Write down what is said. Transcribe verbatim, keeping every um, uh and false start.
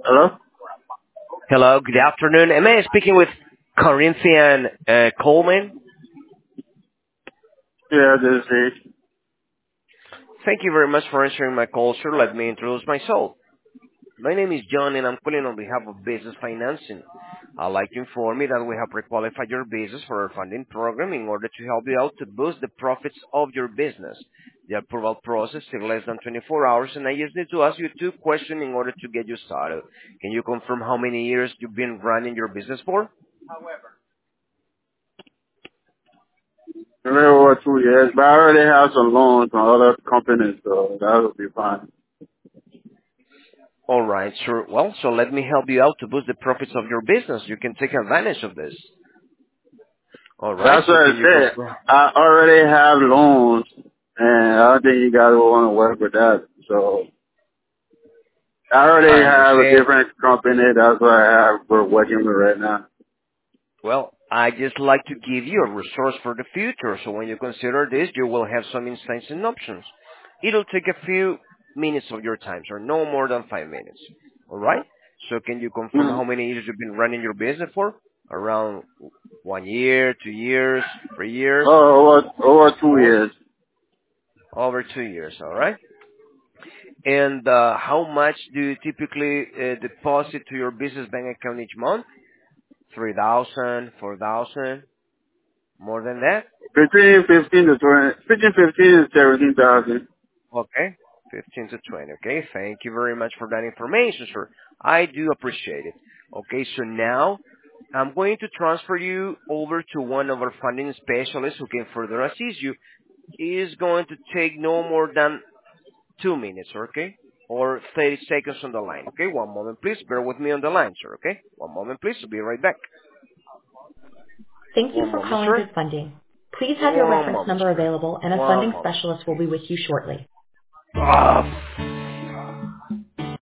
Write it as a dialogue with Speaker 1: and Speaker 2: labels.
Speaker 1: Hello?
Speaker 2: Hello, good afternoon. Am I speaking with Corinthian uh, Coleman?
Speaker 1: Yeah, this is it.
Speaker 2: Thank you very much for answering my call, sir. Let me introduce myself. My name is John, and I'm calling on behalf of Business Financing. I'd like to inform you that we have pre-qualified your business for our funding program in order to help you out to boost the profits of your business. The approval process takes less than twenty-four hours, and I just need to ask you two questions in order to get you started. Can you confirm how many years you've been running your business for?
Speaker 1: A little over two years, but I already have some loans from other companies, so that will be fine.
Speaker 2: All right, sure. Well, so let me help you out to boost the profits of your business. You can take advantage of this. All right,
Speaker 1: That's
Speaker 2: so
Speaker 1: what I
Speaker 2: can you
Speaker 1: said.
Speaker 2: confirm?
Speaker 1: I already have loans, and I don't think you guys will want to work with that. So I already
Speaker 2: I
Speaker 1: have a
Speaker 2: understand.
Speaker 1: different company. That's what I have. We're working with right now.
Speaker 2: Well, I just like to give you a resource for the future. So when you consider this, you will have some insights and options. It'll take a few minutes of your time, so no more than five minutes. All right? So can you confirm
Speaker 1: Mm.
Speaker 2: how many years you've been running your business for? Around one year, two years, three years?
Speaker 1: Oh, over, over two years.
Speaker 2: Over two years, all right? And uh, how much do you typically uh, deposit to your business bank account each month? Three thousand, four thousand, more than that?
Speaker 1: Between fifteen to twenty, between fifteen and seventeen thousand.
Speaker 2: Okay, fifteen to twenty. Okay, thank you very much for that information, sir. I do appreciate it. Okay, so now I'm going to transfer you over to one of our funding specialists who can further assist you. It is going to take no more than two minutes, okay? Or thirty seconds on the line, okay? One moment, please. Bear with me on the line, sir, okay? One moment, please. I'll be right back.
Speaker 3: Thank you
Speaker 2: One
Speaker 3: for
Speaker 2: moment,
Speaker 3: calling
Speaker 2: sir.
Speaker 3: Good Funding. Please have your
Speaker 2: One
Speaker 3: reference
Speaker 2: moment,
Speaker 3: number
Speaker 2: sir.
Speaker 3: available and a
Speaker 2: One
Speaker 3: funding
Speaker 2: moment.
Speaker 3: specialist will be with you shortly.
Speaker 2: Ah,